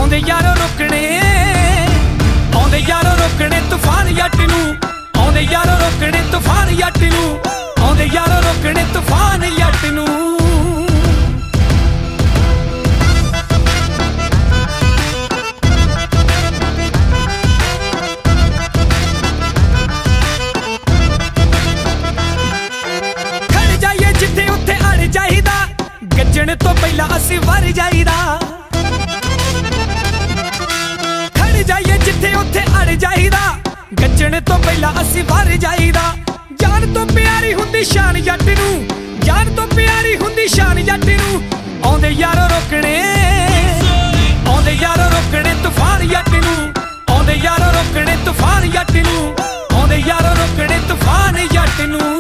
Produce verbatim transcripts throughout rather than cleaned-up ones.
ਆਉਂਦੇ ਯਾਰੋ ਰੋਕਣੇ ਆਉਂਦੇ ਯਾਰੋ ਰੋਕਣੇ ਤੂਫਾਨ ਜੱਟ ਨੂੰ ਆਉਂਦੇ ਯਾਰੋ ਰੋਕਣੇ ਤੂਫਾਨ ਜੱਟ ਨੂੰ ਆਉਂਦੇ ਯਾਰੋ ਰੋਕਣੇ ਤੂਫਾਨ ਜੱਟ ਨੂੰ ਗੱਜਣ ਤੋਂ ਪਹਿਲਾਂ ਅਸੀਂ ਵਰ ਜਾਈਦਾ ਖੜ ਜਾਈਏ ਜਿੱਥੇ ਉੱਥੇ ਅੜ ਜਾਈਦਾ ਗੱਜਣ ਤੋਂ ਪਹਿਲਾਂ ਅਸੀਂ ਵਰ ਜਾਈਦਾ ਜਾਨ ਤੋਂ ਪਿਆਰੀ ਹੁੰਦੀ ਸ਼ਾਨ ਜੱਟ ਨੂੰ ਜਾਨ ਤੋਂ ਪਿਆਰੀ ਹੁੰਦੀ ਸ਼ਾਨ ਜੱਟ ਨੂੰ ਆਉਂਦੇ ਯਾਰੋ ਰੋਕਣੇ ਆਉਂਦੇ ਯਾਰੋ ਰੋਕਣੇ ਤੂਫਾਨ ਜੱਟ ਨੂੰ ਆਉਂਦੇ ਯਾਰੋ ਰੋਕਣੇ ਤੂਫਾਨ ਜੱਟ ਨੂੰ ਆਉਂਦੇ ਯਾਰੋ ਰੋਕਣੇ ਤੂਫਾਨ ਜੱਟ ਨੂੰ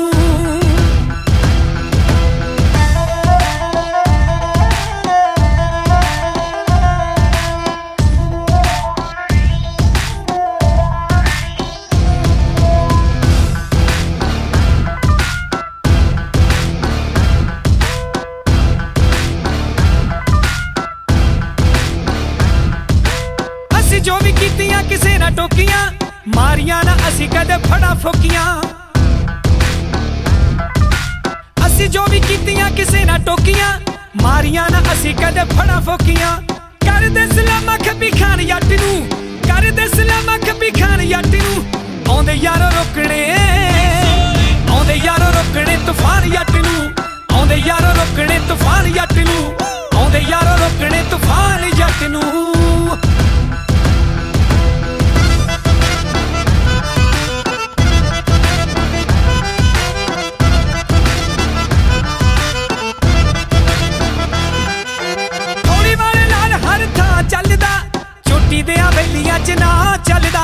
ਜੋ ਵੀ ਕੀਤੀਆਂ ਕਿਸੇ ਨਾ ਟੋਕੀਆਂ ਮਾਰੀਆਂ ਨਾ ਅਸੀਂ ਕਦੇ ਫੜਾ ਫੋਕੀਆਂ ਅਸੀਂ ਜੋ ਵੀ ਕੀਤੀਆਂ ਕਿਸੇ ਨਾ ਟੋਕੀਆਂ ਮਾਰੀਆਂ ਨਾ ਅਸੀਂ ਕਦੇ ਫੜਾ ਫੋਕੀਆਂ ਕਰਦੇ ਸਲਾਮਾ ਖੱਬੀ ਖਾਨ ਜੱਟ ਨੂੰ ਕਰਦੇ ਸਲਾਮਾ ਖੱਬੀ ਖਾਨ ਜੱਟ ਨੂੰ ਆਉਂਦੇ ਯਾਰੋ ਰੋਕਣੇ ਆਉਂਦੇ ਯਾਰੋ ਰੋਕਣੇ ਤੂਫਾਨ ਜੱਟ ਨੂੰ ਆਉਂਦੇ ਯਾਰੋ ਰੋਕਣੇ ਤੂਫਾਨ ਜੱਟ ਨੂੰ ਆਉਂਦੇ ਯਾਰੋ ਰੋਕਣੇ ਤੂਫਾਨ ਜੱਟ ਨੂੰ ਚੱਲਦਾ ਚੋਟੀ ਦੇ ਹਵੇਲੀਆਂ ਚ ਨਾ ਚੱਲਦਾ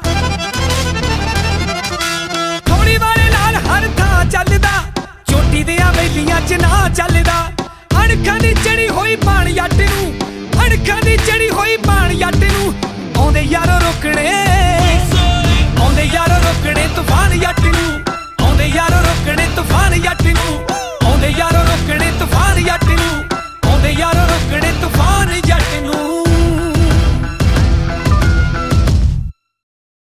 ਥੋੜੀ ਵਾਲੇ ਨਾਲ ਹਰ ਥਾਂ ਚੱਲਦਾ ਚੋਟੀ ਦੇ ਹਵੇਲੀਆਂ ਚ ਨਾ ਚੱਲਦਾ ਅਣਖਾਂ ਦੀ ਚੜੀ ਹੋਈ ਬਾਣ ਜੱਟ ਨੂੰ ਅਣਖਾਂ ਦੀ ਚੜੀ ਹੋਈ ਬਾਣ ਜੱਟ ਨੂੰ ਆਉਂਦੇ ਯਾਰੋ ਰੋਕਣੇ ਆਉਂਦੇ ਯਾਰੋ ਰੋਕਣੇ ਤੂਫਾਨ ਜੱਟ